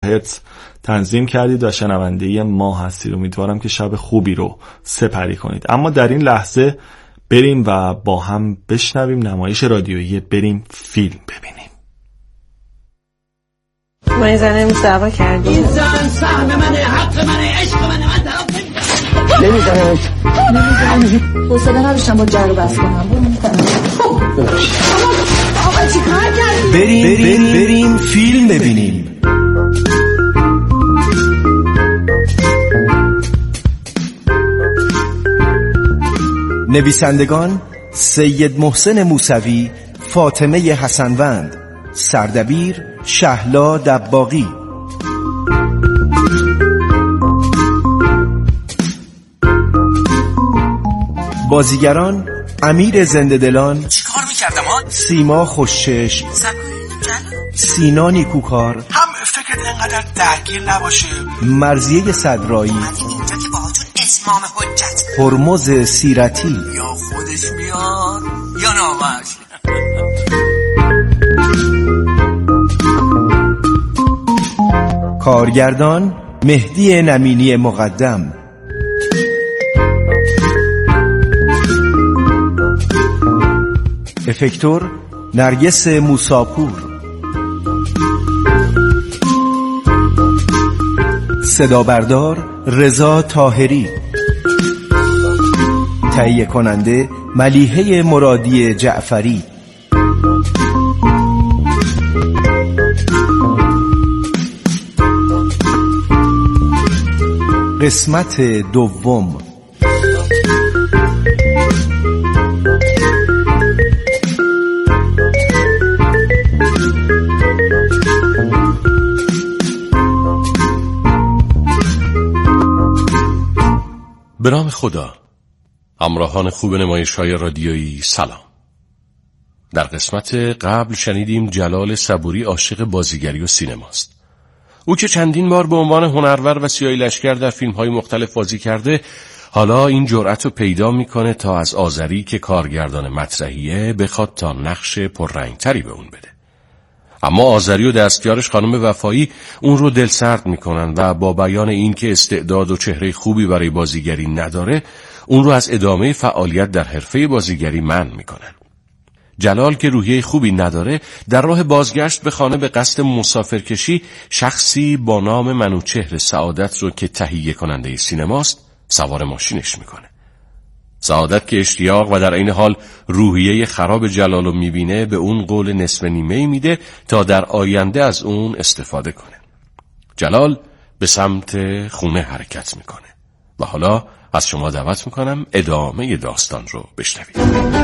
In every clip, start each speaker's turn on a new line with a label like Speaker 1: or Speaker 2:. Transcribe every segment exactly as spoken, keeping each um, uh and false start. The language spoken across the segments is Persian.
Speaker 1: هرتز تنظیم کردید و شنونده ما هستید. امیدوارم که شب خوبی رو سپری کنید. اما در این لحظه بریم و با هم بشنویم نمایش رادیویی بریم فیلم ببینیم.
Speaker 2: ما یه زنه امروز دعوا کردیم.
Speaker 3: این زن سهم منه، حق منه، عشق منه، من طرف
Speaker 2: نمیدونم نمیدونم حوصله نداشتم با جر و بحث کنم. آقا چی کار کردی؟
Speaker 4: بریم بریم بریم فیلم ببینیم. نویسندگان سید محسن موسوی، فاطمه حسنوند، سردبیر شهلا دباغی. بازیگران امیر زنده‌دلان،
Speaker 5: چی کار میکردم ها؟
Speaker 4: سیما خوشچشم، سینا نیکوکار،
Speaker 5: هم فکرت انقدر درگیر نباشه،
Speaker 4: مرضیه صدرایی،
Speaker 5: اینجا که باهاتون اسمام حجت،
Speaker 4: هرمز سیرتی.
Speaker 5: یا خودش بیاد یا نامش.
Speaker 4: کارگردان مهدی نمینی مقدم. افکتور نرگس موساپور. صدا بردار رضا طاهری. تهیه کننده ملیحه مرادی جعفری. قسمت دوم.
Speaker 6: به نام خدا. همراهان خوب نمایش‌های رادیویی سلام. در قسمت قبل شنیدیم جلال صبوری عاشق بازیگری و سینماست. او که چندین بار به عنوان هنرور و سیاهی لشکر در فیلم‌های مختلف بازی کرده، حالا این جرأت رو پیدا می‌کنه تا از آذری که کارگردان مطرحیه بخواد تا نقش پررنگ‌تری به اون بده. اما آذری و دستیارش خانم وفایی اون رو دلسرد میکنن و با بیان این که استعداد و چهره خوبی برای بازیگری نداره، اون رو از ادامه فعالیت در حرفه بازیگری منع میکنن. جلال که روحیه خوبی نداره، در راه بازگشت به خانه به قصد مسافرکشی شخصی با نام منوچهر سعادت رو که تهیه کننده سینماست سوار ماشینش میکنه. سعادت که اشتیاق و در این حال روحیه خراب جلالو میبینه، به اون قول نصف نیمه میده تا در آینده از اون استفاده کنه. جلال به سمت خونه حرکت میکنه و حالا از شما دعوت میکنم ادامه داستان رو بشنوید.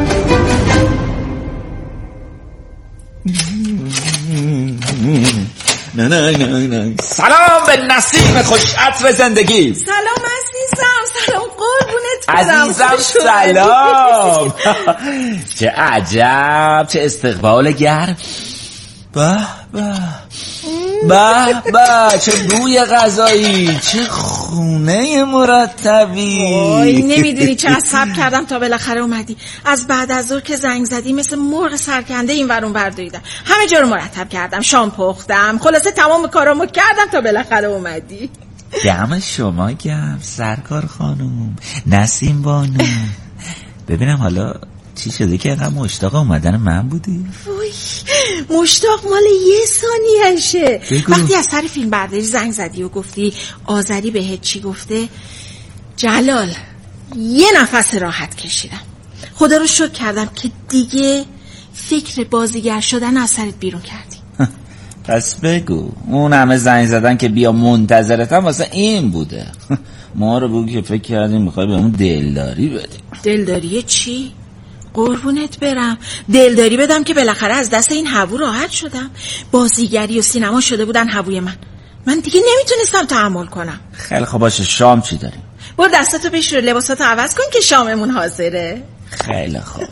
Speaker 7: نه نه نه نه. سلام به نسیم خوش عطر زندگی.
Speaker 8: سلام عزیزم. سلام قربونت برم.
Speaker 7: عزیزم سلام. چه عجب، چه استقبال گرم. به به به به، چه بوی غذایی، چه خونه مرتبی.
Speaker 8: وای نمیدونی چه عصب کردم تا بالاخره اومدی. از بعد از ظهر که زنگ زدی مثل مرغ سرکنده این ور اون ور دویدم، همه جا رو مرتب کردم، شام پختم، خلاصه تمام کارامو کردم تا بالاخره اومدی.
Speaker 7: دم شما گرم سرکار خانم، نسیم بانو. ببینم حالا چی شده که اینقدر مشتاق اومدن من بودی؟
Speaker 8: وای مشتاق مال یه ثانیه‌شه. وقتی از سر فیلم برداری زنگ زدی و گفتی آذری بهت چی گفته، جلال یه نفس راحت کشیدم. خدا رو شکر کردم که دیگه فکر بازیگر شدن از سرت بیرون کردی.
Speaker 7: پس بگو اون همه زنگ زدن که بیا منتظرتم واسه این بوده. ما رو بگو که فکر کردیم میخوای به اون دلداری بدیم.
Speaker 8: دلداری چی؟ قربونت برم، دلداری بدم که بالاخره از دست این هوو راحت شدم. بازیگری و سینما شده بودن هووی من، من دیگه نمیتونستم تحمل کنم.
Speaker 7: خیلی خب باشه، شام چی داریم؟
Speaker 8: برو دستاتو بشور، لباساتو عوض کن که شاممون حاضره.
Speaker 7: خیلی خوب.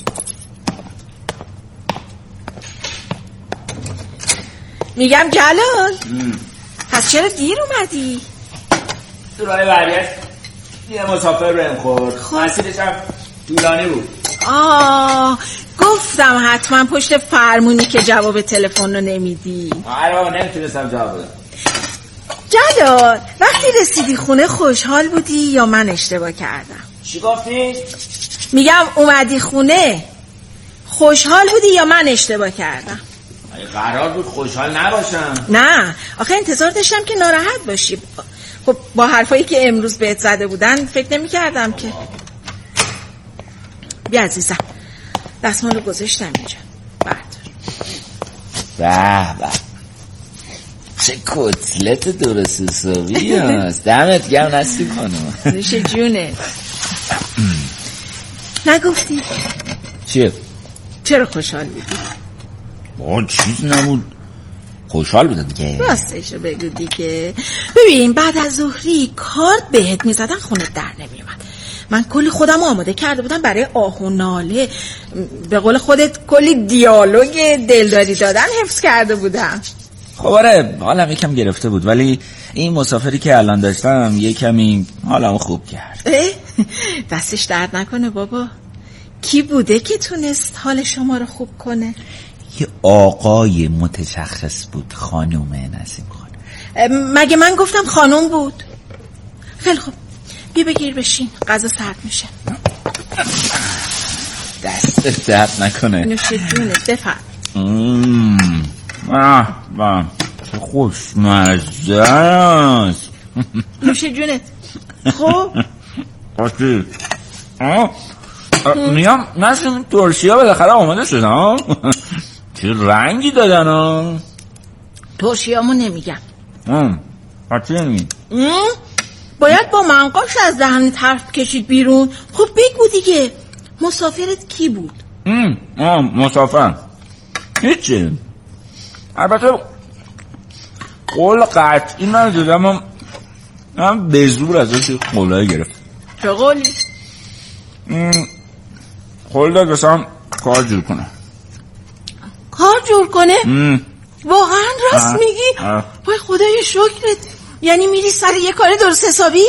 Speaker 8: میگم جلال پس چرا دیر اومدی؟
Speaker 7: تو راه برگشت یه مسافر بهم خورد، مسیرش هم طولانی بود.
Speaker 8: آه گفتم حتما پشت فرمونی که جواب تلفن رو نمیدی.
Speaker 7: آره نمیتونستم جواب بدم.
Speaker 8: جلال وقتی رسیدی خونه خوشحال بودی یا من اشتباه کردم؟
Speaker 7: چی گفتی؟
Speaker 8: میگم اومدی خونه خوشحال بودی یا من اشتباه کردم؟
Speaker 7: قرار بود خوشحال نباشم.
Speaker 8: نه آخه انتظار داشتم که ناراحت باشی. خب با حرفایی که امروز بهت زده بودن فکر نمی کردم که. بیا عزیزم دستمال رو گذاشتم اینجا بردار.
Speaker 7: به به چه کتلت درست حسابی هست. دمت گرم نصیب خانم.
Speaker 8: نوش جونه. نگفتی
Speaker 7: چیه؟
Speaker 8: چرا خوشحال بودی؟
Speaker 7: با چیز نبود خوشحال بودم دیگه.
Speaker 8: راستش رو بگو دیگه. ببین بعد از ظهری کارت بهت میزدن خونه در نمیومد. من کلی خودم آماده کرده بودم برای آه و ناله. به قول خودت کلی دیالوگ دلداری دادن حفظ کرده بودم.
Speaker 7: خب آره حالم یکم گرفته بود ولی این مسافری که الان داشتم یه کمی حالمو خوب کرد.
Speaker 8: دستش درد نکنه بابا. کی بوده که تونست حال شما رو خوب کنه؟
Speaker 7: یه آقای متشخص بود خانوم نسیم خانم.
Speaker 8: مگه من گفتم خانوم بود؟ خیلی خوب بیا بگیر بشین غذا سرد میشه.
Speaker 7: دست درد نکنه.
Speaker 8: نوش جونت بفرم.
Speaker 7: آه با چه خوشمزه است.
Speaker 8: نوش جونت. خب
Speaker 7: آشتی میام نسیم ترشی ها بالاخره آماده شدن. چه رنگی دادن ها.
Speaker 8: ترشی هامو نمیگم.
Speaker 7: پرچی نمیگی؟
Speaker 8: باید با منقاش از دهنت حرف کشید بیرون. خب بگو دیگه مسافرت کی بود؟
Speaker 7: آه مسافر هیچی. البته قول قطعی ندادم من به زور ازش قولای گرفت.
Speaker 8: چه قولی؟
Speaker 7: قول داد بسام کار جور کنه.
Speaker 8: کار جور کنه؟ واقعا راست میگی؟ وای خدای شکرت. یعنی میری سر یه کار درست حسابی؟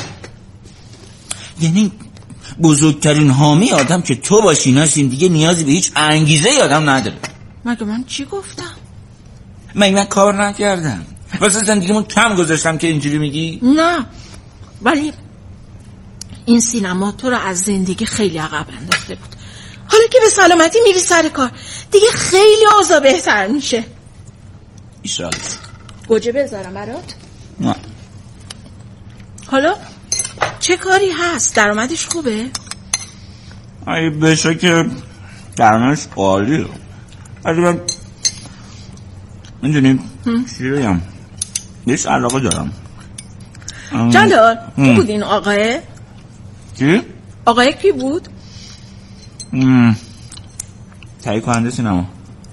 Speaker 7: یعنی بزرگترین حامی آدم که تو باشی نسیم دیگه نیازی به هیچ انگیزه ی آدم نداره.
Speaker 8: مگه من چی گفتم؟
Speaker 7: مگه من کار نکردم واسه زندگیمون کم گذاشتم که اینجوری میگی؟
Speaker 8: نه ولی این سینما تو رو از زندگی خیلی عقب انداخته بود. حالا که به سلامتی میری سر کار دیگه خیلی اوضاع بهتر میشه.
Speaker 7: ایشالله.
Speaker 8: گوجه بذارم برات؟
Speaker 7: نه.
Speaker 8: حالا چه کاری هست؟ درآمدش خوبه؟
Speaker 7: ای بشه که درآمدش عالیه. ولی من میدونی چی بگم نیست علاقه دارم.
Speaker 8: جلال کی بود این آقاه؟
Speaker 7: کی؟
Speaker 8: آقاه کی بود؟
Speaker 7: تهیه کننده سینما.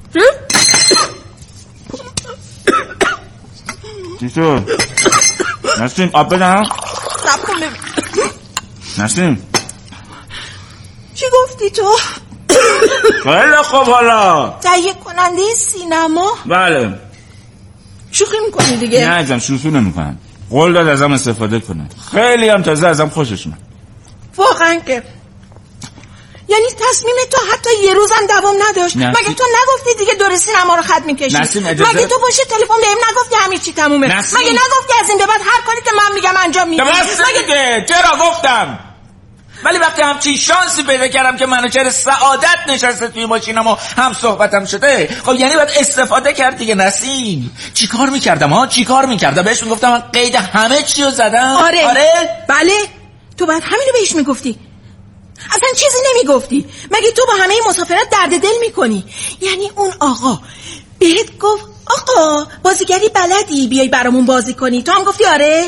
Speaker 7: چی شد؟ نسیم آب بدم؟
Speaker 8: سب کن ببین.
Speaker 7: نسیم
Speaker 8: چی گفتی تو؟
Speaker 7: خیلی خوب حالا
Speaker 8: تهیه کننده سینما؟
Speaker 7: بله.
Speaker 8: شوخی میکنی دیگه؟
Speaker 7: نه ازم شوخی نمیکنم. قول داد ازم استفاده کنه. خیلی هم تازه ازم خوشش میاد.
Speaker 8: واقعا که یعنی تصمیم تو حتی یه روزم دوام نداشت؟
Speaker 7: نسیم...
Speaker 8: مگه تو نگفتی دیگه دور سینما رو خط میکشی؟
Speaker 7: نسیم اجازه...
Speaker 8: مگه تو باشه تلفن بهم نگفتی همه چی تمومه؟
Speaker 7: نسیم...
Speaker 8: مگه نگفتی از این به بعد هر کاری که من میگم انجام میدی؟
Speaker 7: مگه دیگه چرا گفتم؟ ولی وقتی همچین شانسی پیدا کردم که منوچهر سعادت نشسته توی ماشینم و هم صحبتم شده خب یعنی باید استفاده کرد دیگه. نسیم چی کار میکردم ها؟ چی کار میکردم؟ بهش میگفتم من قید همه چی رو زدم.
Speaker 8: آره
Speaker 7: آره
Speaker 8: بله تو باید همینو بهش میگفتی. اصلا چیزی نمیگفتی. مگه تو با همه مسافرات درد دل میکنی؟ یعنی اون آقا بهت گفت آقا بازیگری بلدی بیای برامون بازی کنی تو هم گفتی آره؟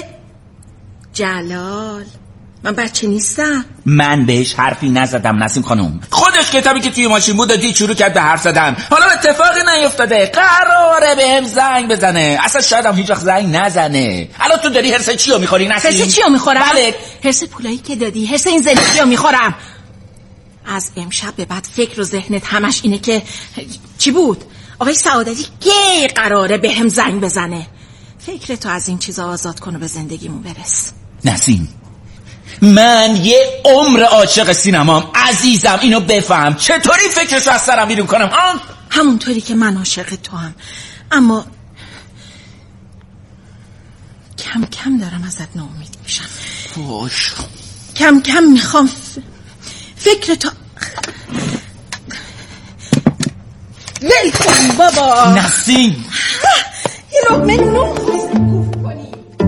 Speaker 8: جلال من بچه نیستم.
Speaker 7: من بهش حرفی نزدم نسیم خانم. خودش کتابی که توی ماشین بود دید شروع کرد به حرف زدن. حالا اتفاقی نیفتاده قراره بهم زنگ بزنه. اصلا شاید هم هیچ وقت زنگ نزنه. الان تو داری هرس چیو میخوری نسیم؟
Speaker 8: هرس چیو میخورم؟
Speaker 7: بله
Speaker 8: هرس پولایی که دادی، هرس این زندگیو میخورم. از امشب به بعد فکر و ذهنت همش اینه که چی بود؟ آقای سعادتی کی قراره بهم زنگ بزنه؟ فکر تو از این چیزا آزاد کن و به زندگیمون برس.
Speaker 7: نسیم من یه عمر عاشق سینمام عزیزم، اینو بفهم. چطوری فکرشو از سرم بیرون کنم؟ ها؟
Speaker 8: همونطوری که من عاشق تو هم. اما کم کم دارم ازت ناامید میشم.
Speaker 7: باش
Speaker 8: کم کم میخوام ف... فکر تا ول کن بابا.
Speaker 7: نسیم
Speaker 8: یه لقمه نون خواستم گفت کنی.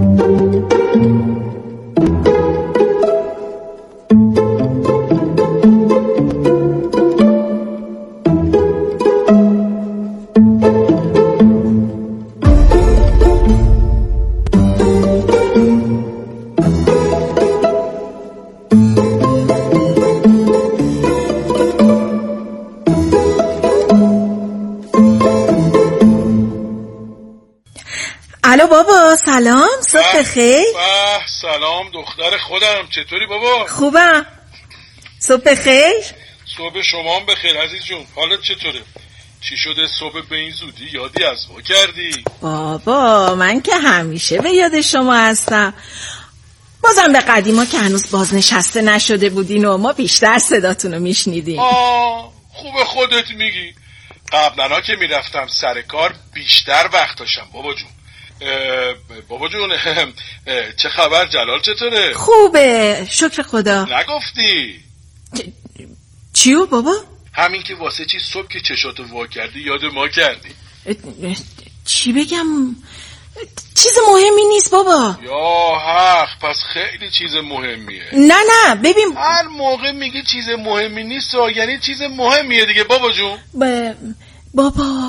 Speaker 8: الو بابا سلام، صبح بخیر.
Speaker 9: سلام دختر خودم، چطوری بابا؟
Speaker 8: خوبم، صبح بخیر.
Speaker 9: صبح شما هم بخیر عزیز جون. حالت چطوره؟ چی شده صبح به این زودی یادی از ما کردی؟
Speaker 8: بابا من که همیشه به یاد شما هستم. بازم به قدیما که هنوز بازنشسته نشده بودین و ما بیشتر صداتونو میشنیدیم.
Speaker 9: آه خوب خودت میگی. قبلا که میرفتم سر کار بیشتر وقت داشتم بابا جون. بابا جون چه خبر؟ جلال چطوره؟
Speaker 8: خوبه شکر خدا.
Speaker 9: نگفتی؟
Speaker 8: چیو بابا؟
Speaker 9: همین که واسه چی صبح که چشاتو وا کردی یاد ما کردی.
Speaker 8: چی بگم؟ چیز مهمی نیست بابا.
Speaker 9: یا حق، پس خیلی چیز مهمیه.
Speaker 8: نه نه ببین
Speaker 9: هر موقع میگی چیز مهمی نیست یعنی چیز مهمیه دیگه بابا جون.
Speaker 8: ب... بابا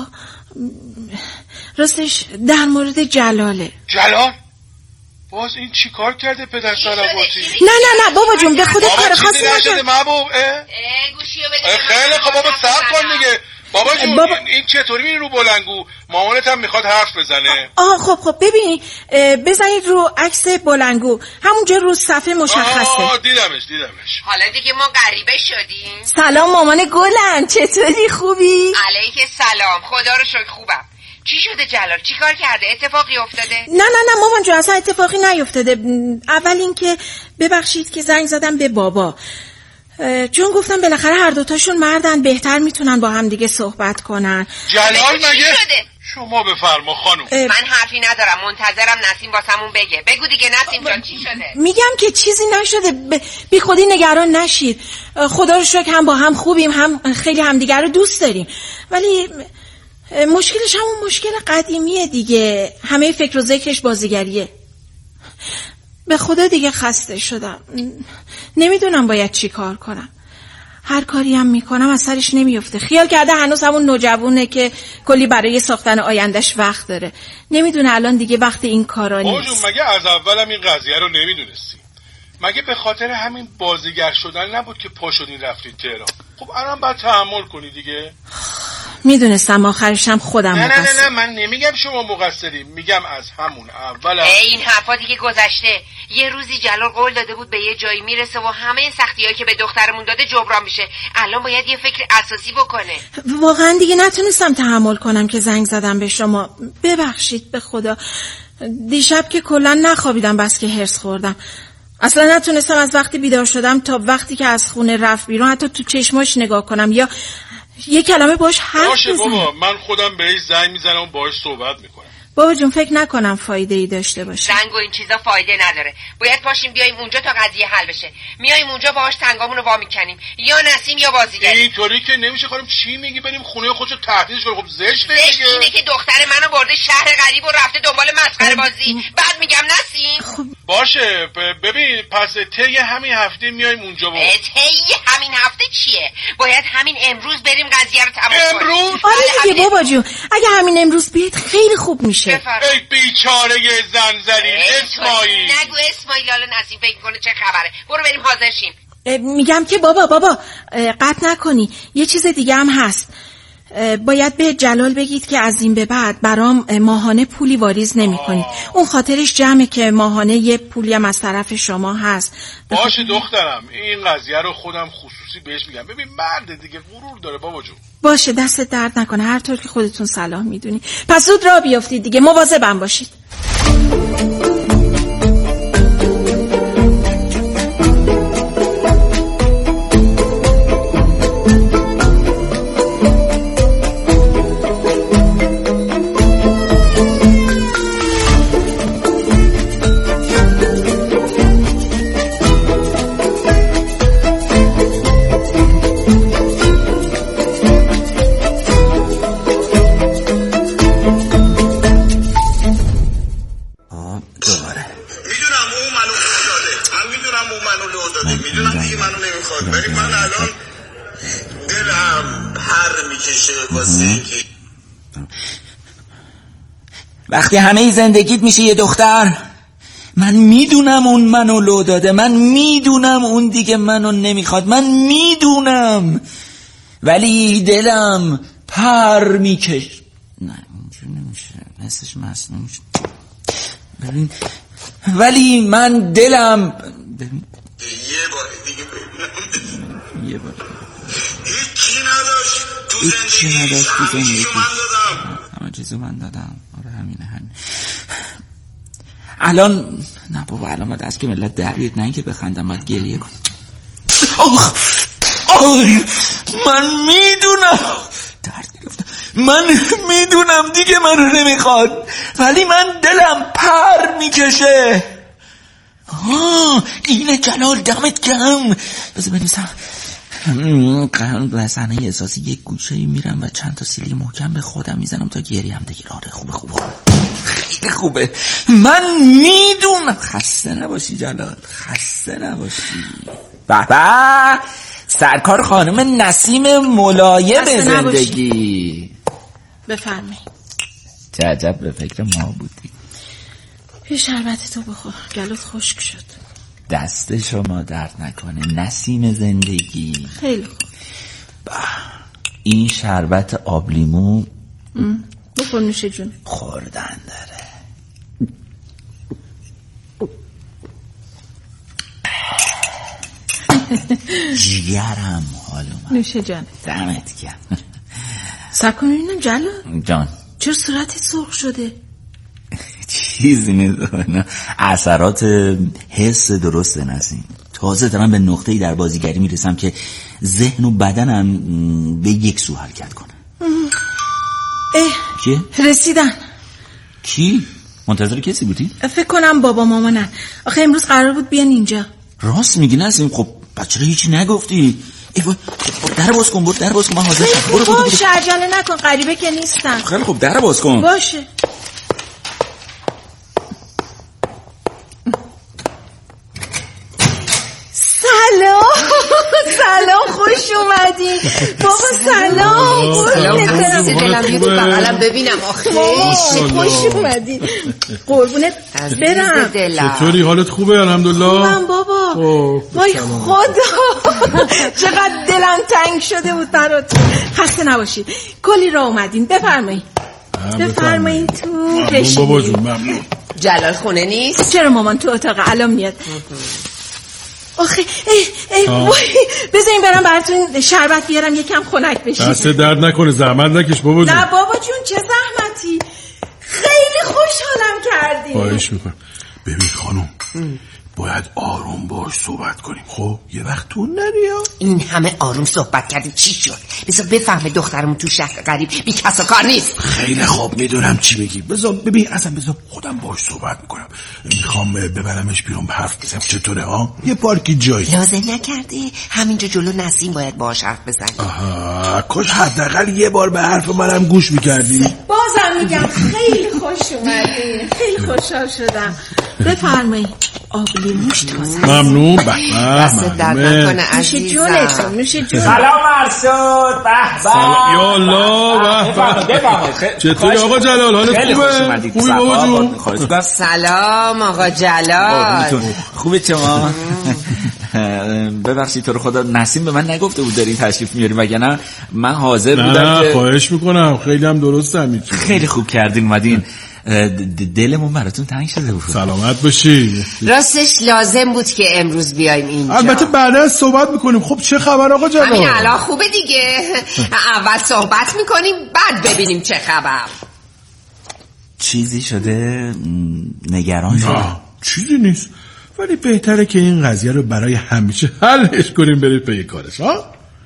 Speaker 8: راستش در مورد جلاله.
Speaker 9: جلال؟ باز این چی کار کرده پدر سلواتی؟
Speaker 8: نه نه نه بابا جون به خودت کار خاصی
Speaker 9: نشده محبوب.
Speaker 5: گوشیو بده.
Speaker 9: خیلی خب بابا صبر کن دیگه. بابا جون بابا... این چطوری میری رو بلنگو؟ مامانت هم میخواد حرف بزنه.
Speaker 8: آه خب خب ببینی بزنید رو عکس بلنگو، همونجا رو صفحه مشخصه.
Speaker 9: آه دیدمش دیدمش.
Speaker 5: حالا دیگه ما غریبه شدیم.
Speaker 8: سلام مامان گلن، چطوری خوبی؟
Speaker 5: علیک سلام، خدا رو شکر خوبم. چی شده جلال؟ چی کار کرده؟ اتفاقی افتاده؟
Speaker 8: نه نه نه مامان جون اصلا اتفاقی نیفتاده. اول اینکه ببخشید که زنگ زدم به بابا، چون گفتم بالاخره هر دوتاشون مردن، بهتر میتونن با هم دیگه صحبت کنن.
Speaker 9: جلال مگه؟ شما بفرما خانم.
Speaker 5: من حرفی ندارم، منتظرم نسیم واسمون بگه. بگو دیگه نسیم جان چی شده؟
Speaker 8: میگم که چیزی نشده، بی خودی نگران نشید. خدا رو شکر هم با هم خوبیم، هم خیلی همدیگر رو دوست داریم، ولی مشکلش همون مشکل قدیمیه دیگه. همه فکر و ذکرش بازیگریه. به خدا دیگه خسته شدم، نمیدونم باید چی کار کنم. هر کاری هم میکنم از سرش نمیفته. خیال کرده هنوز همون نوجوونه که کلی برای ساختن آیندهش وقت داره. نمیدونه الان دیگه وقت این کارا نیست.
Speaker 9: آجون مگه از اولم این قضیه رو نمیدونستی؟ مگه به خاطر همین بازیگر شدن نبود که پا شدین رفتید تهران؟ خب الان باید تحمل کنی دیگه.
Speaker 8: میدونستم آخرش هم خودم
Speaker 9: نه
Speaker 8: مقصر.
Speaker 9: نه نه نه من نمیگم شما مقصرین، میگم از همون اول.
Speaker 5: این حرفا دیگه گذشته. یه روزی جلال قول داده بود به یه جایی میرسه و همه سختیایی که به دخترمون داده جبران میشه. الان باید یه فکر اساسی بکنه.
Speaker 8: واقعا دیگه نتونستم تحمل کنم که زنگ زدم به شما. ببخشید به خدا. دیشب که کلا نخوابیدم بس که هرس خوردم. اصلا نتونستم از وقتی بیدار شدم تا وقتی که از خونه رفت بیرون حتی تو چشماش نگاه کنم یا یه کلمه باش حرف
Speaker 9: باشه
Speaker 8: بزنم.
Speaker 9: بابا من خودم بهش زنگ میزنم و باش صحبت میکنم.
Speaker 8: بابا جون فکر نکنم فایده ای داشته باشه.
Speaker 5: زنگ و این چیزا فایده نداره. باید پاشیم بیایم اونجا تا قضیه حل بشه. میایم اونجا باهاش تنگامون رو وا میکنیم، یا نسیم یا بازیگری.
Speaker 9: اینطوری که نمیشه. خانم چی میگی؟ بریم خونه خودشو تهدیدش کنیم؟ خب زشته
Speaker 5: زشت
Speaker 9: دیگه.
Speaker 5: اینه که دختر منو برده شهر غریب و رفته دنبال مسخره بازی. بعد میگم نسیم
Speaker 8: خب
Speaker 9: باشه ببین پس طی همین هفته میایم اونجا. با
Speaker 5: طی همین هفته چیه؟ باید همین امروز بریم قضیه رو تموم کنیم.
Speaker 9: امروز؟
Speaker 8: آره دیگه بابا جون اگه همین امروز بیاید خیلی خوب میشه.
Speaker 9: ای بیچاره زن زلیل اسماعیل.
Speaker 5: نگو اسماعیل، حالا نسیم فکر کنه چه خبره. برو بریم حاضر شیم.
Speaker 8: میگم که بابا بابا قطع نکنی، یه چیز دیگه هم هست. باید به جلال بگید که از این به بعد برام ماهانه پولی واریز نمی کنید. اون خاطرش جمعه که ماهانه یه پولی هم از طرف شما هست.
Speaker 9: باشه دخترم این قضیه رو خودم خصوصی بهش میگم. ببین مرد دیگه غرور داره بابا جون.
Speaker 8: باشه دست درد نکنه، هر طور که خودتون صلاح میدونی. پس زود راه بیافتید دیگه، مواظبم باشید.
Speaker 7: وقتی همه زندگیت میشه یه دختر، من میدونم اون منو لو داده، من میدونم اون دیگه منو نمیخواد، من میدونم، ولی دلم پر میکش. نه اونجور نمیشه، نسش مصنوع میشه. ببین ولی من دلم ببین
Speaker 9: یه بار دیگه ببینم،
Speaker 7: یه بار
Speaker 9: هیچی نداشت تو
Speaker 7: هیچی
Speaker 9: زندگی،
Speaker 7: نداشت تو
Speaker 9: همه
Speaker 7: زندگی،
Speaker 9: چیزو من دادم،
Speaker 7: همه چیزو من دادم. آره همینه همین. الان نه بابا، الان باید از که ملت در بیاد، نه اینکه بخندم، باید گریه کن. آخ آی من میدونم درد گرفتم، من میدونم دیگه منو نمیخواد، ولی من دلم پر میکشه. آه اینه جلال، دمت گرم. بذار بنویسم. صحنه احساسی یک گوشه‌ای میرم و چند تا سیلی محکم به خودم میزنم تا گریم دیگه. آره خوبه خوبه خیلی خوبه. من میدونم. خسته نباشی جلال، خسته نباشی. بابا سرکار خانم نسیم ملایم زندگی،
Speaker 8: بفرمایید.
Speaker 7: چه عجب به فکر ما بودی.
Speaker 8: یه شربت تو بخور، گلوت خشک شد.
Speaker 7: دست شما درد نکنه نسیم زندگی.
Speaker 8: خیلی خوب.
Speaker 7: این شربت آب لیمو
Speaker 8: بخور نوش جون.
Speaker 7: خوردن داره. جیگرم حال اومد.
Speaker 8: نوش جان.
Speaker 7: دمت گرم.
Speaker 8: صبر کن ببینم جلال
Speaker 7: جان،
Speaker 8: چرا صورتت سرخ شده؟
Speaker 7: چیزی نیست، اثرات حس درست نسیم. تازه دارم به نقطه‌ای در بازیگری میرسم که ذهن و بدنم به یک سو حرکت کنه.
Speaker 8: اه
Speaker 7: کی؟
Speaker 8: رسیدن.
Speaker 7: کی؟ منتظر کسی بودی؟
Speaker 8: فکر کنم بابا مامانن. آخه امروز قرار بود بیان اینجا.
Speaker 7: راست میگی نسیم؟ خب بچه هیچی نگفتی. ای وای در باز کن، برو در باز کن، من حاضر شدم. برو برو
Speaker 8: باشه عجله نکن، غریبه که نیستن.
Speaker 7: خیلی خوب در باز کن.
Speaker 8: باشه. سلام سلام، خوش اومدی بابا. سلام
Speaker 5: سلام، دلم یه تو بغلم ببینم. آخه
Speaker 8: خوش اومدی، قربونت برم.
Speaker 9: چطوری حالت خوبه؟ الحمدلله.
Speaker 8: من بابا وای خدا چقدر دلم تنگ شده بود برات. خسته نباشید، کلی را اومدین. بفرمایید بفرمایید تو بشین.
Speaker 9: بابا جون ممنون.
Speaker 5: جلال خونه نیست؟
Speaker 8: چرا مامان تو اتاق الان میاد. آخه ای ای وای بذارین برام براتون شربت بیارم یکم خنک بشید.
Speaker 9: دست درد نکنه، زحمت نکش بابا جون.
Speaker 8: نه بابا جون چه زحمتی، خیلی خوشحالم کردی.
Speaker 9: خواهش میکنم. ببین خانم باید آروم باش صحبت کنیم، خب یه وقت تو نری ها.
Speaker 5: این همه آروم صحبت کردیم چی شد؟ بذار بفهمه دخترمون تو شهر غریب بی کس و کار نیست.
Speaker 9: خیلی خوب میدونم چی میگی. بذار ببین اصلا بذار خودم باش صحبت میکنم. میخوام ببرمش بیرون به حرف بزنم. چطوره ها؟ یه پارکی جایی
Speaker 5: لازم نکرده همینجا جلو نسیم باید باهاش حرف بزنی.
Speaker 9: آها کاش حداقل یه بار به حرف منم گوش میکردی.
Speaker 8: بازم میگم خیلی خوش اومدی، خیلی خوشحال شدم. بفرمایید آب لیموش تازه.
Speaker 9: ممنون. به
Speaker 5: دست درد نکنه عزیزم.
Speaker 8: نوش جونتون، نوش جون.
Speaker 7: سلام مرسود. به به
Speaker 9: یا الله. به چطوری آقا جلال؟ حالت خوبه؟ خوبی بابا جون؟
Speaker 5: سلام آقا جلال.
Speaker 7: خوبه شما؟ ببخشید تو رو خدا نسیم به من نگفته بود دارین تشریف میاریم، وگرنه من حاضر بودم.
Speaker 9: نه خواهش میکنم، خیلی هم درسته همیشه.
Speaker 7: خیلی خوب کردین اومدین، دلمون براتون تنگ شده بود.
Speaker 9: سلامت باشی.
Speaker 5: راستش لازم بود که امروز بیایم اینجا.
Speaker 9: البته بعدا صحبت میکنیم. خب چه خبر آقا جلال؟
Speaker 5: همین الان خوبه دیگه. اول صحبت میکنیم بعد ببینیم چه خبر.
Speaker 7: چیزی شده؟ نگران شده؟
Speaker 9: چیزی نیست، ولی بهتره که این قضیه رو برای همیشه حلش کنیم برید پی کارش. ها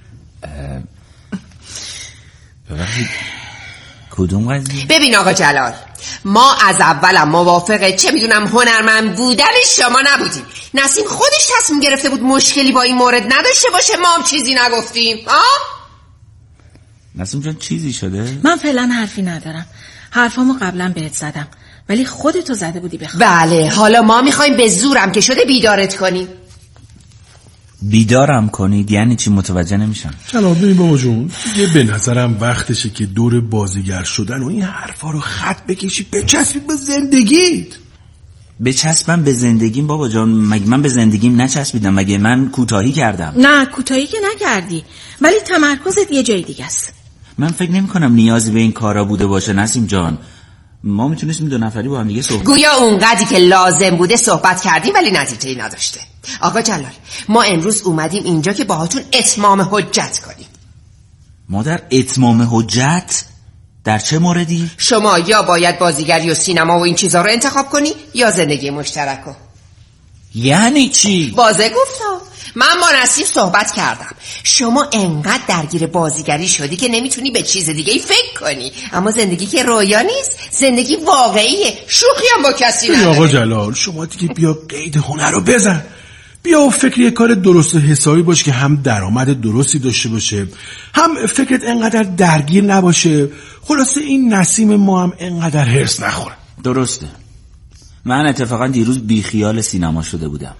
Speaker 7: ببخشید کدوم قضیه؟
Speaker 5: ببین آقا جلال، ما از اولم موافقه چه میدونم هنرمند بودن شما نبودیم. نسیم خودش تصمیم گرفته بود مشکلی با این مورد نداشته باشه، ما هم چیزی نگفتیم. آه؟
Speaker 7: نسیم جان چیزی شده؟
Speaker 8: من فعلا حرفی ندارم، حرفامو قبلا بهت زدم ولی خودتو زده بودی بخواه.
Speaker 5: بله حالا ما میخوایم به زورم که شده بیدارت کنیم.
Speaker 7: بیدارم کنید یعنی چی؟ متوجه نمیشم.
Speaker 9: جناب ببین بابا جون، یه به نظرم وقتشه که دور بازیگر شدن و این حرفا رو خط بکشی بچسبید به زندگیت.
Speaker 7: بچسبم به زندگیم بابا جان؟ مگه من به زندگیم نچسبیدم؟ مگه من کوتاهی کردم؟
Speaker 8: نه کوتاهی که نکردی، ولی تمرکزت یه جای دیگه است.
Speaker 7: من فکر نمی کنم نیازی به این کارا بوده باشه نسیم جان. ما میتونستیم دو نفری با هم دیگه صحبت.
Speaker 5: گویا اونقدری که لازم بوده صحبت کردیم ولی نتیجه‌ای نداشته. آقا جلال، ما امروز اومدیم اینجا که باهاتون اتمام حجت کنیم.
Speaker 7: مادر اتمام حجت؟ در چه موردی؟
Speaker 5: شما یا باید بازیگری و سینما و این چیزا رو انتخاب کنی یا زندگی مشترکو.
Speaker 7: یعنی چی؟
Speaker 5: واضح گفتم. من با نسیم صحبت کردم. شما انقدر درگیر بازیگری شدی که نمیتونی به چیز دیگه ای فکر کنی. اما زندگی که رویا نیست، زندگی واقعیه. شوخی هم با کسی نداره.
Speaker 9: آقا جلال شما دیگه بیا قید هنر رو بزن. بیا و فکر یه کار درست و حسابی باش که هم درآمد درستی داشته باشه، هم فکرت انقدر درگیر نباشه. خلاصه این نسیم ما هم انقدر هرس نخوره.
Speaker 7: درسته. من اتفاقا دیروز بیخیال سینما شده بودم.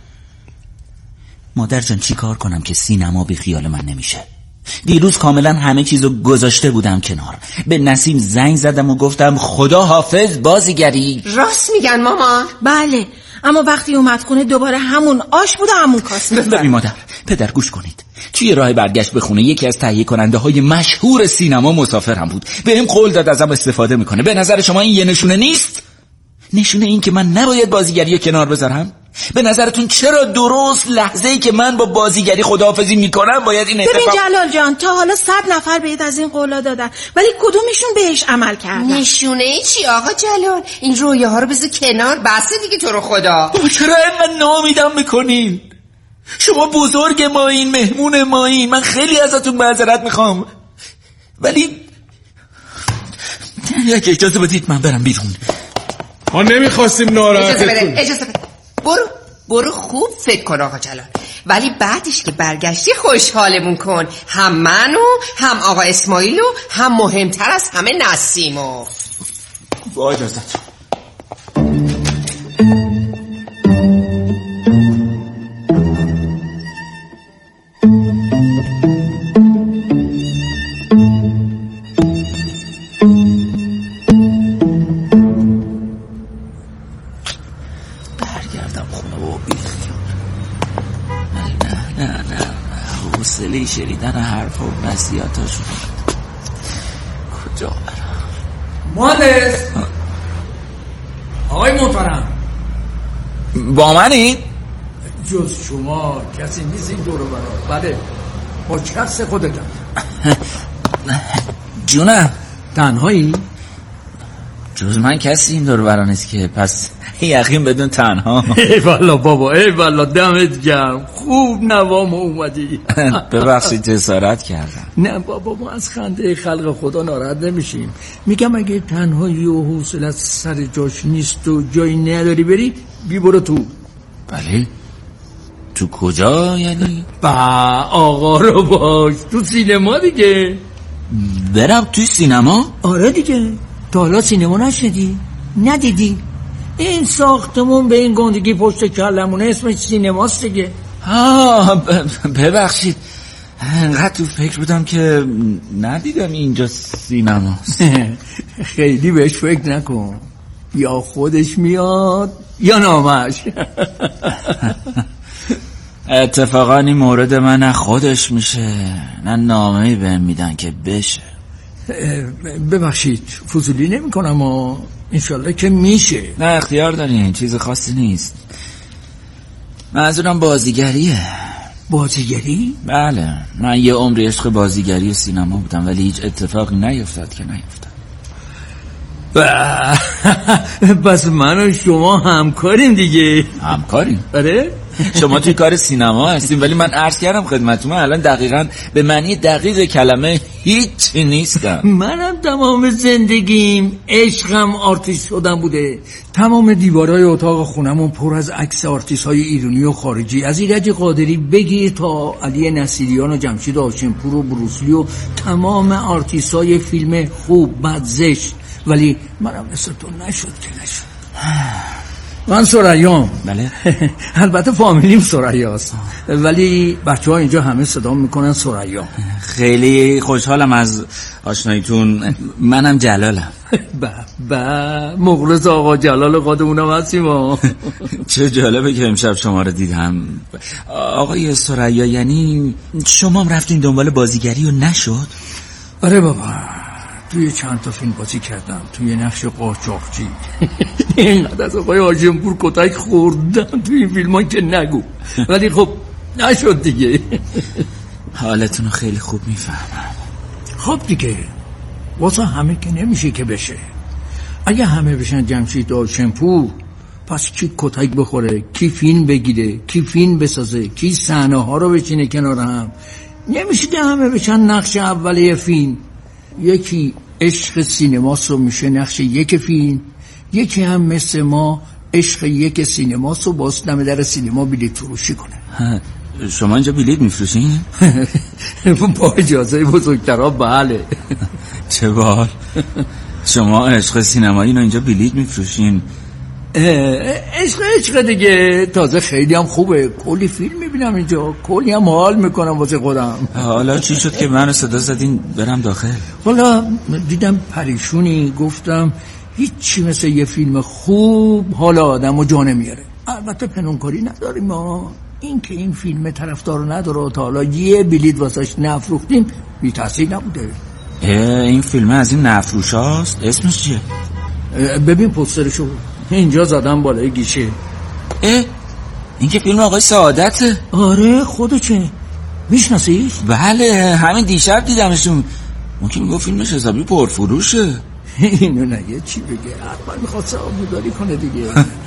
Speaker 7: مادر جان چی کار کنم که سینما بیخیال من نمیشه؟ دیروز کاملا همه چیزو گذاشته بودم کنار. به نسیم زنگ زدم و گفتم خدا حافظ بازیگری.
Speaker 5: راست میگن مامان؟
Speaker 8: بله، اما وقتی اومد خونه دوباره همون آش بود و همون کاسه.
Speaker 7: ببین مادر، پدر گوش کنید. توی راه برگشت به خونه یکی از تهیه کننده های مشهور سینما مسافرم بود. بهم قول داد ازم استفاده میکنه. به نظر شما این یه نشونه نیست؟ نشونه این که من نباید بازیگری کنار بذارم؟ به نظرتون چرا درست لحظه‌ای که من با بازیگری خداحافظی میکنم باید این اتفاق؟
Speaker 8: ببین جلال جان، تا حالا صد نفر بهت از این قولا دادن ولی کدومشون بهش عمل کردن؟
Speaker 5: نشونه ای چی آقا جلال؟ این رویاها رو بذار کنار. بسه دیگه تو رو خدا.
Speaker 7: چرا اینقدر ناامیدم میکنین؟ شما بزرگ ما این، مهمون ما این. من خیلی ازتون معذرت میخوام ولی یک اجازه بدید من برم بیرون.
Speaker 9: ما نمیخواستیم ناراحتت
Speaker 5: اجازه بده
Speaker 9: کنیم.
Speaker 5: اجازه بده. برو برو خوب فکر کن آقا جلال، ولی بعدش که برگشتی خوشحالمون کن. هم منو، هم آقا اسماعیلو، هم مهمتر از همه نسیمو.
Speaker 7: با اجازت. حوصله شنیدن حرفا و نصیحتاشون کجا برم؟
Speaker 10: مهندس آقای محترم،
Speaker 7: با منی؟
Speaker 10: جز شما کسی نیست این دور و برا. بله با کس خودتم.
Speaker 7: جونم
Speaker 10: تنهایی؟
Speaker 7: جز من کسی این دور و برا نیست که. پس یقین بدون تنها.
Speaker 10: ای والا بابا، ای والا دمت گرم، خوب نوام اومدی.
Speaker 7: ببخشید جسارت کردم.
Speaker 10: نه بابا، ما از خنده خلق خدا ناراحت نمیشیم. میگم اگه تنهایی و حوصله‌ات سر جاش نیست و جایی نداری بری، بی برو تو.
Speaker 7: بله؟ تو کجا یعنی؟
Speaker 10: با آقا رو باش، تو سینما دیگه.
Speaker 7: برم توی سینما؟
Speaker 10: آره دیگه. تا حالا سینما نشدی؟ ندیدی؟ این ساختمون به این گندگی پشت کلمونه اسمش سینماست دیگه.
Speaker 7: ها ببخشید، انقدر تو فکر بودم که ندیدم اینجا سینماست.
Speaker 10: خیلی بهش فکر نکن، یا خودش میاد یا نامش.
Speaker 7: اتفاقا این مورد من نه خودش میشه نه نامه‌ای بهم میدن که بشه.
Speaker 10: ببخشید فضولی نمی کنم و انشالله که میشه.
Speaker 7: نه اختیار دارین، چیز خاصی نیست. منظورم بازیگریه.
Speaker 10: بازیگری؟
Speaker 7: بله، من یه عمری عشق بازیگری و سینما بودم ولی هیچ اتفاقی نیفتاد که نیفتاد.
Speaker 10: پس من و شما همکاریم دیگه.
Speaker 7: همکاریم؟
Speaker 10: آره؟
Speaker 7: شما توی کار سینما هستیم ولی من عرض کردم خدمتتون الان دقیقاً به معنی دقیق کلمه هیچ نیستم.
Speaker 10: منم تمام زندگیم عشقم آرتیست شدن بوده. تمام دیوارهای اتاق خونمون پر از عکس آرتیست های ایرانی و خارجی، از ایرج قادری بگی تا علی نصیریان و جمشید هاشمپور و بروسلی و تمام آرتیست های فیلم خوب بد زشت. ولی منم مثل تو نشد که نشد. من ثریام.
Speaker 7: بله.
Speaker 10: البته فامیلیم ثریاست، ولی بچه‌ها اینجا همه صدا میکنن ثریا.
Speaker 7: خیلی خوشحالم از آشناییتون. منم جلالم.
Speaker 10: با با مغرض آقا جلال خودمونم هستیم.
Speaker 7: چه جالبه که امشب شما رو دیدم. آقای ثریا، یعنی شما هم رفتین دنبال بازیگری و نشد؟
Speaker 10: آره بابا، توی چند تا فیلم بازی کردم، توی نقش قاچاقچی. اینقدر از آقای آژمپور کتک خوردم توی این فیلم ها که نگو، ولی خب نشد دیگه.
Speaker 7: حالتون رو خیلی خوب میفهمم.
Speaker 10: خب دیگه واسه همه که نمیشه که بشه. اگه همه بشن جمشید آژمپور، پس کی کتک بخوره، کی فیلم بگیره، کی فیلم بسازه، کی صحنه ها رو بچینه کنار هم. نمیشه که همه بشن نقش اولیه فیلم. یکی عشق سینماست و میشه نقش یک فیلم، یکی هم مثل ما عشق یک سینماست و باز دم در سینما بلیط فروشی کنه.
Speaker 7: شما اینجا بلیط میفروشین؟
Speaker 10: با اجازه بزرگترها بله.
Speaker 7: چه بال، شما عشق سینمایی اینو اینجا بلیط میفروشین؟
Speaker 10: عشق عشق دیگه. تازه خیلی هم خوبه، کلی فیلم میبینم اینجا، کلی هم حال میکنم واسه خودم.
Speaker 7: حالا چی شد که منو صدا زدین برم داخل؟
Speaker 10: حالا دیدم پریشونی، گفتم هیچی مثل یه فیلم خوب حال آدم و جا نمیاره. البته پنونکاری نداریم ما، این که این فیلم طرفدار نداره تا حالا یه بلیط واسش نفروختیم بی تاثیر نبوده.
Speaker 7: این فیلم از این نفروش هاست؟ اسمش چیه؟
Speaker 10: ببین پوسترشو اینجا زدم بالای گیشه.
Speaker 7: اه این که فیلم آقای سعادته.
Speaker 10: آره خودشه، میشناسیش؟
Speaker 7: بله همین دیشب دیدمشون. ممکن میگفت فیلمش حسابی پرفروشه.
Speaker 10: اینو نگه چی بگه، حتما میخواد سعادتداری کنه دیگه.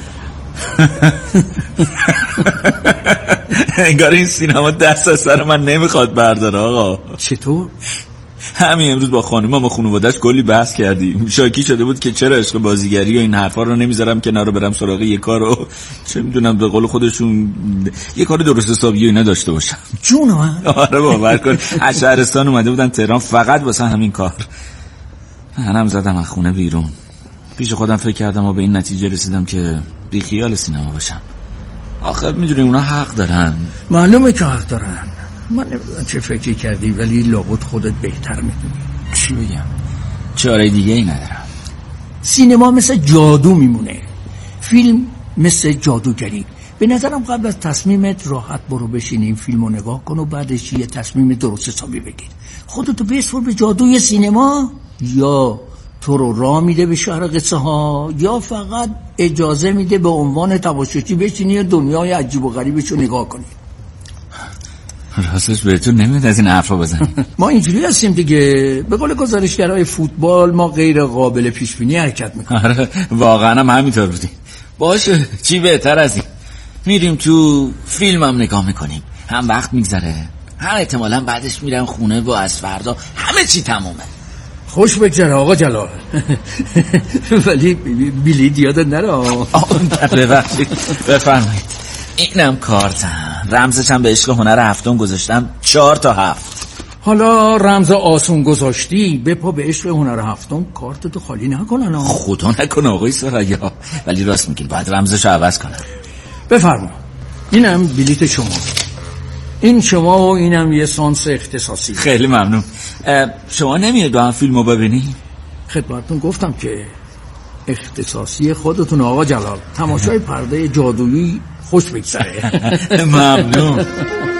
Speaker 7: انگار این سینما دست از سر من نمیخواد برداره آقا.
Speaker 10: چطور؟
Speaker 7: همین امروز با خانومم و خانواده‌اش کلی بحث کردیم. شاکی شده بود که چرا عشق بازیگری و این حرفا رو نمیذارم کنار، برم سراغ یه کارو چه میدونم به قول خودشون یه کار درست حسابی و اینا داشته باشم.
Speaker 10: جون من.
Speaker 7: آره باور کن، از شهرستان اومده بودن تهران فقط واسه همین کار. منم زدم از خونه بیرون. پیش خودم فکر کردم و به این نتیجه رسیدم که بی خیال سینما باشم. آخه میدونی اونا حق دارن.
Speaker 10: معلومه که حق دارن. من نمیدونم چه فکری کردی، ولی لابد خودت بهتر میدونی.
Speaker 7: چی بگم؟ چاره دیگه ای ندارم.
Speaker 10: سینما مثل جادو میمونه، فیلم مثل جادوگری. به نظرم قبل از تصمیمت راحت برو بشینی این فیلمو نگاه کن و بعدش یه تصمیم درست حسابی بگیر. خودتو بسپر به جادوی سینما، یا تو رو راه میده به شهر قصه ها، یا فقط اجازه میده به عنوان تماشاچی بشینی و دنیای عجیب و غریبشو نگاه کنی.
Speaker 7: راستش بهتون نمیاد از این حرفا بزن.
Speaker 10: ما اینجوری هستیم دیگه. به قول گزارشگرای فوتبال ما غیر قابل پیش بینی حرکت میکنیم.
Speaker 7: آره واقعا هم همینطور بودیم. باشه چی بهتر از این، میریم تو فیلم هم نگاه میکنیم، هم وقت میگذره، هم احتمالا بعدش میرم خونه و از فردا همه چی تمومه.
Speaker 10: خوش بگذره آقا جلال. ولی بلیط یادت نره.
Speaker 7: ببخشید بفرمایید. اینم کارتم، رمزش هم به عشق هنر هفتم گذاشتم چهار تا هفت.
Speaker 10: حالا رمز آسون گذاشتی، بپا به عشق هنر هفتم کارتتو خالی نکنن.
Speaker 7: خدا نکنه آقای ثریا، ولی راست میگین باید رمزشو عوض کنم.
Speaker 10: بفرما، اینم بلیط شما، این شما و اینم یه سانس اختصاصی.
Speaker 7: خیلی ممنون. شما نمیاد با هم فیلمو ببینی؟
Speaker 10: خدمتتون گفتم که اختصاصی خودتون آقا جلال. تماشای پرده جادویی خوش بگذره.
Speaker 7: ممنون.